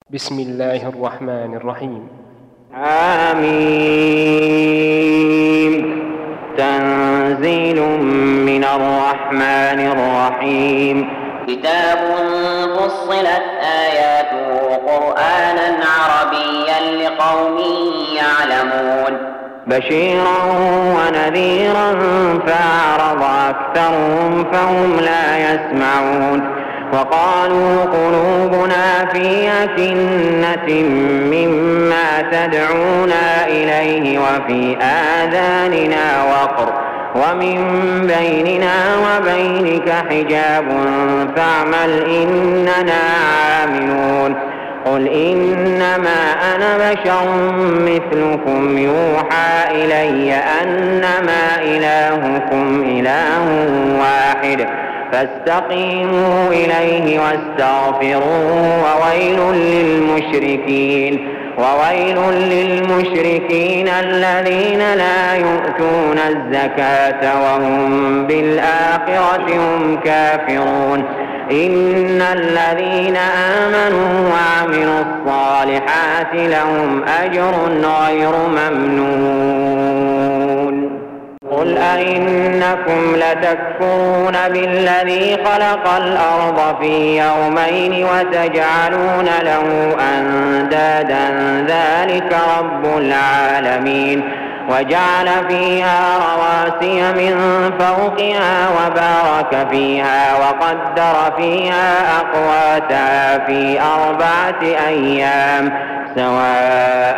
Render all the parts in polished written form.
بسم الله الرحمن الرحيم. آمين. تنزيل من الرحمن الرحيم. كتاب فصلت آياته قرآنا عربيا لقوم يعلمون بشيرا ونذيرا فأعرض أكثرهم فهم لا يسمعون. وقالوا قلوبنا في أكنة مما تدعونا إليه وفي آذاننا وقر ومن بيننا وبينك حجاب فاعمل إننا عاملون. قل إنما أنا بشر مثلكم يوحى إلي أنما إلهكم إله واحد فاستقيموا إليه واستغفروه وويل للمشركين الذين لا يؤتون الزكاة وهم بالآخرة هم كافرون. إن الذين آمنوا وعملوا الصالحات لهم أجر غير ممنون. قل أئنكم لتكفرون بالذي خلق الأرض في يومين وتجعلون له أندادا ذلك رب العالمين. وجعل فيها رواسي من فوقها وبارك فيها وقدر فيها أقواتها في 4 أيام سواء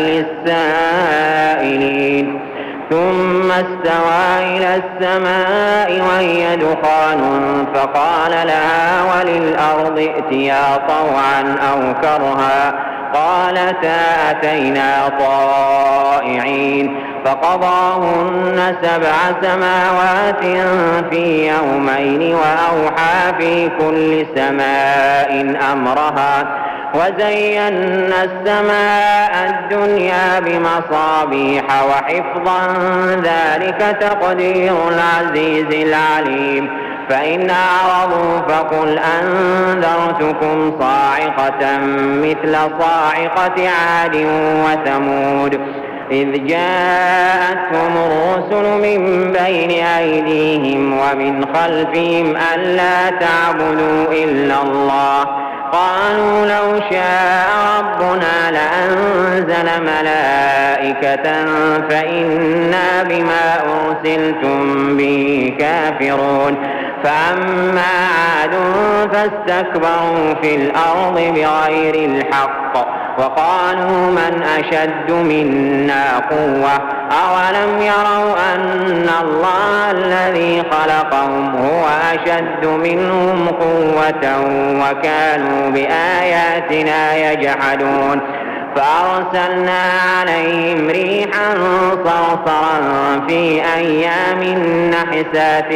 للسائلين. ثم استوى إلى السماء وهي دخان فقال لها وللأرض ائتيا طوعا أو كرها قالتا أتينا طائعين. فقضاهن 7 سماوات في يومين وأوحى في كل سماء أمرها وزينا السماء الدنيا بمصابيح وحفظا ذلك تقدير العزيز العليم. فإن أعرضوا فقل أنذرتكم صاعقة مثل صاعقة عاد وثمود إذ جاءتهم الرسل من بين أيديهم ومن خلفهم ألا تعبدوا إلا الله قالوا لو شاء ربنا لأنزل ملائكة فإنا بما أرسلتم به كافرون. فأما عاد فاستكبروا في الأرض بغير الحق وقالوا من أشد منا قوة أولم يروا أن الله الذي خلقهم هو أشد منهم قوة وكانوا بآياتنا يجحدون. فأرسلنا عليهم ريحا صرصرا في أيام نحسات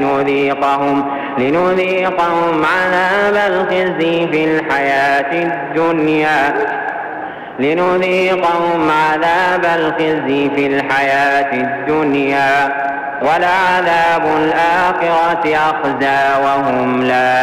لنذيقهم عذاب الخزي في الحياة الدنيا ولعذاب الآخرة أخزى وهم لا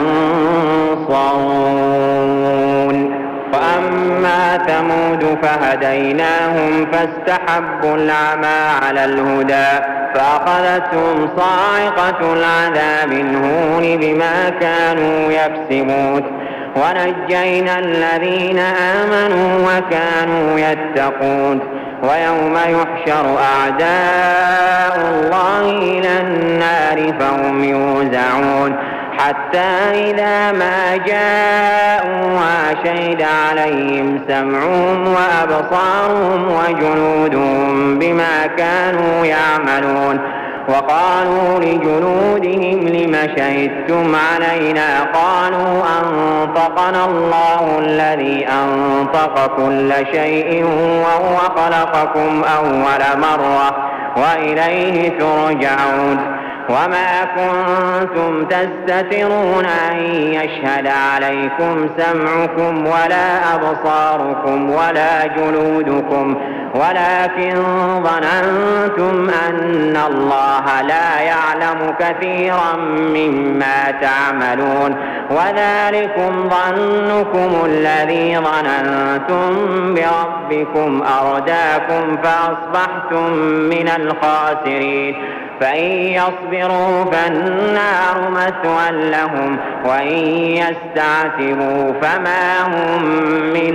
ينصرون. وأما ثمود فهديناهم فاستحبوا العمى على الهدى فأخذتهم صاعقة العذاب الهون بما كانوا يكسبون. ونجينا الذين آمنوا وكانوا يتقون. ويوم يحشر أعداء الله إلى النار فهم يوزعون حتى إذا ما جاءوها شهد عليهم سمعهم وأبصارهم وجلودهم بما كانوا يعملون. وقالوا لجلودهم لم شهدتم علينا قالوا أنطقنا الله الذي أنطق كل شيء وهو خلقكم أول مرة وإليه ترجعون. وما كنتم تستترون أن يشهد عليكم سمعكم ولا أبصاركم ولا جلودكم ولكن ظننتم أن الله لا يعلم كثيرا مما تعملون وذلكم ظنكم الذي ظننتم بربكم أرداكم فأصبحتم من الخاسرين فإن يصبروا فالنار مثوى لهم وإن يستعتبوا فما هم من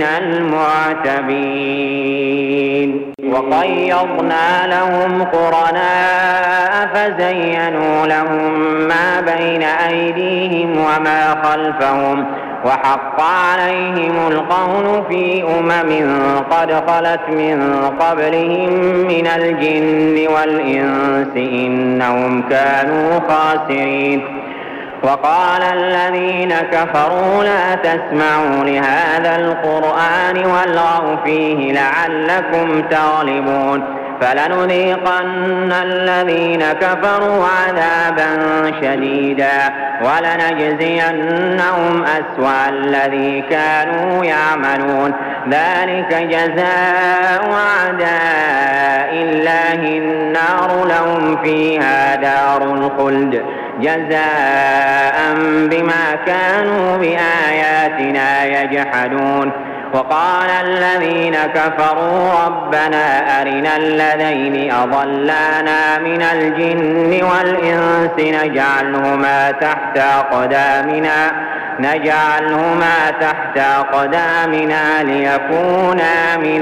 المعتبين وقيضنا لهم قرناء فزينوا لهم ما بين أيديهم وما خلفهم وحق عليهم القول في قد خلت من قبلهم من الجن والإنس إنهم كانوا خاسرين وقال الذين كفروا لا تسمعوا لهذا القرآن والغوا فيه لعلكم تغلبون فلنذيقن الذين كفروا عذابا شديدا ولنجزينهم أسوأ الذي كانوا يعملون ذلك جزاء أعداء الله النار لهم فيها دار الخلد جزاء بما كانوا بآياتنا يجحدون وقال الذين كفروا ربنا أرنا الذين أضلانا من الجن والإنس نجعلهما تحت أقدامنا ليكونا من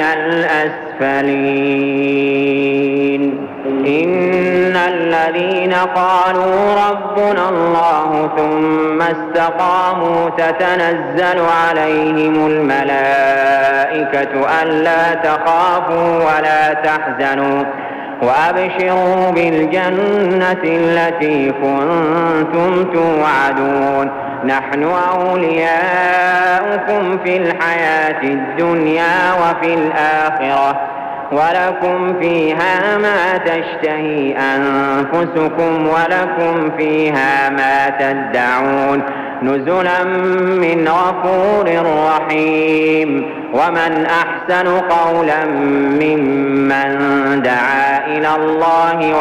الأسفلين إن الذين قالوا ربنا الله ثم استقاموا تتنزل عليهم الملائكة ألا تخافوا ولا تحزنوا وأبشروا بالجنة التي كنتم توعدون نحن أولياؤكم في الحياة الدنيا وفي الآخرة ولكم فيها ما تشتهي أنفسكم ولكم فيها ما تدعون نزلا من غفور رحيم ومن أحسن قولا ممن دعا إلى الله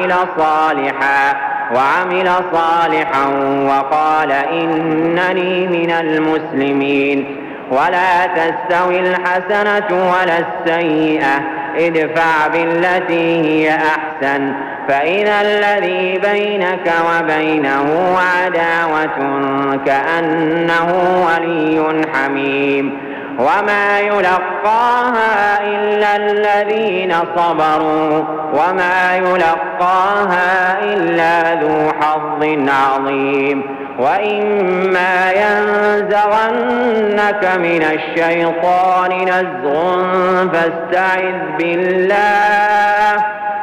وعمل صالحا وقال إنني من المسلمين ولا تستوي الحسنة ولا السيئة ادفع بالتي هي أحسن فإذا الذي بينك وبينه عداوة كأنه ولي حميم وما يلقاها إلا الذين صبروا وما يلقاها إلا ذو حظ عظيم وإما ينزغنك من الشيطان نزغ فاستعذ بالله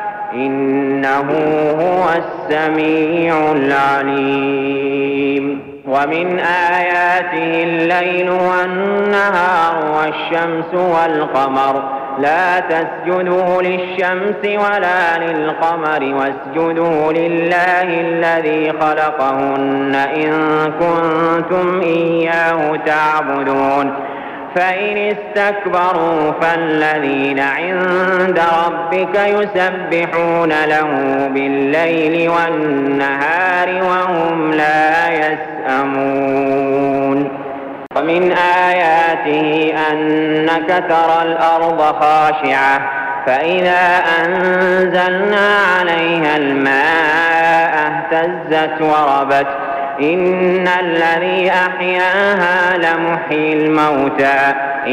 إنه هو السميع العليم ومن آياته الليل والنهار والشمس والقمر لا تسجدوا للشمس ولا للقمر واسجدوا لله الذي خلقهن إن كنتم إياه تعبدون فإن استكبروا فالذين عند ربك يسبحون له بالليل والنهار وهم لا يسأمون ومن آياته أنك ترى الأرض خاشعة فإذا أنزلنا عليها الماء اهتزت وربت إن الذي أحياها لمحيي الموتى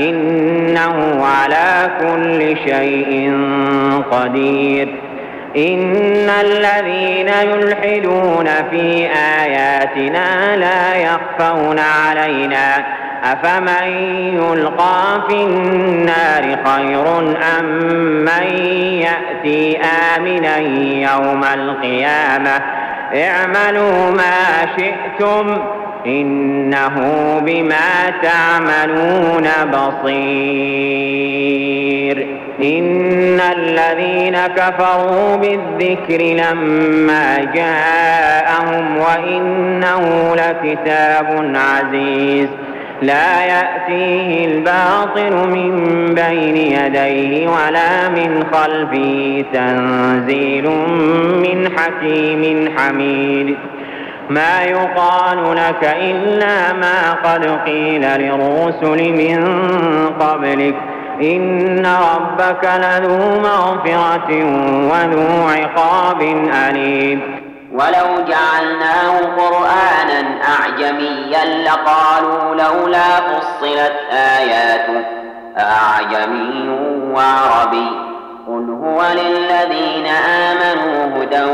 إنه على كل شيء قدير إن الذين يلحدون في آياتنا لا يخفون علينا أفمن يلقى في النار خير أم من يأتي آمنا يوم القيامة اعملوا ما شئتم إنه بما تعملون بصير إن الذين كفروا بالذكر لما جاءهم وإنه لكتاب عزيز لا يأتيه الباطل من بين يديه ولا من خلفه تنزيل من حكيم حميد ما يقال لك إلا ما قد قيل للرسل من قبلك إن ربك لذو مغفرة وذو عقاب أليم ولو جعلناه قرآنا أعجميا لقالوا لولا فصلت آياته أعجمي وعربي قل هو للذين آمنوا هدى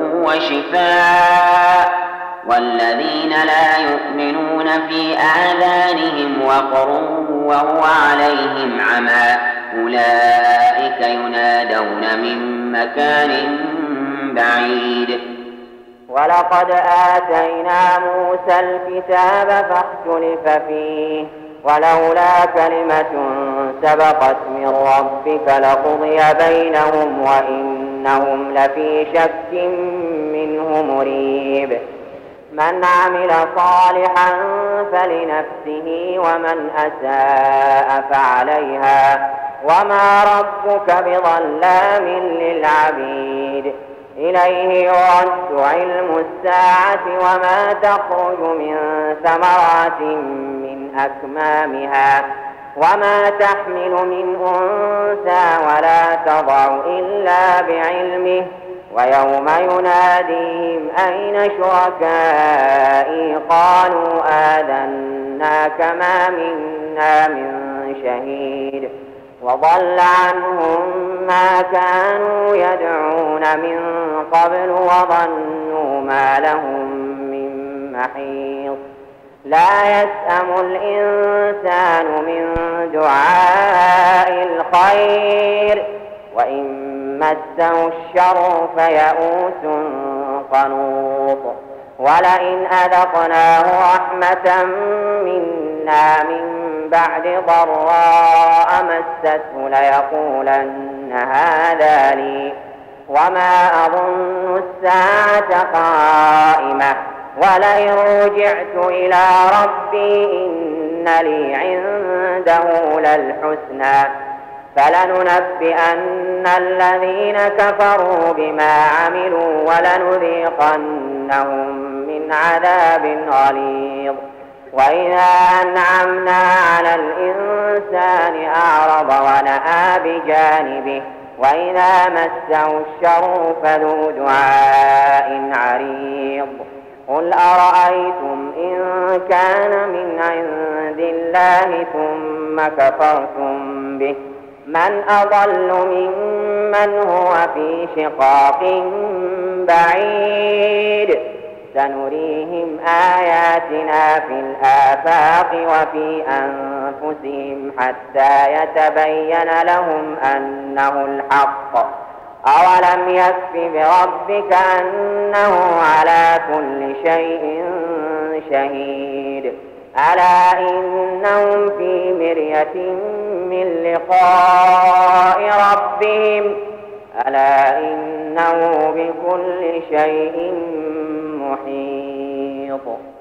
وشفاء والذين لا يؤمنون في آذانهم وقر وهو عليهم عمى أولئك ينادون من مكان بعيد ولقد آتينا موسى الكتاب فاختلف فيه ولولا كلمة سبقت من ربك لقضي بينهم وإنهم لفي شك منه مريب من عمل صالحا فلنفسه ومن أساء فعليها وما ربك بظلام للعبيد إليه يرد علم الساعة وما تخرج من ثمرات من أكمامها وما تحمل من أنثى ولا تضع إلا بعلمه ويوم يناديهم أين شركائي قالوا آذناك ما منا من شهيد وضل عنهم ما كانوا يدعون من قبل وظنوا ما لهم من محيص لا يسأم الإنسان من دعاء الخير وإن مسه الشر فيئوس قنوط ولئن أذقناه رحمة منا من بعد ضراء مسته ليقولن هذا لي وما أظن الساعة قائمة ولئن رجعت إلى ربي إن لي عنده للحسنى فلننبئن الذين كفروا بما عملوا ولنذيقنهم من عذاب غليظ وإذا أنعمنا على الإنسان أعرض ونأى بجانبه وإذا مسه الشر فذو دعاء عريض قل أرأيتم إن كان من عند الله ثم كفرتم به من أضل ممن هو في شقاق بعيد سنريهم آياتنا في الآفاق وفي أنفسهم حتى يتبين لهم أنه الحق أولم يكف بربك أنه على كل شيء شهيد ألا إنهم في مرية من لقاء ربهم ألا إنه بكل شيء محيط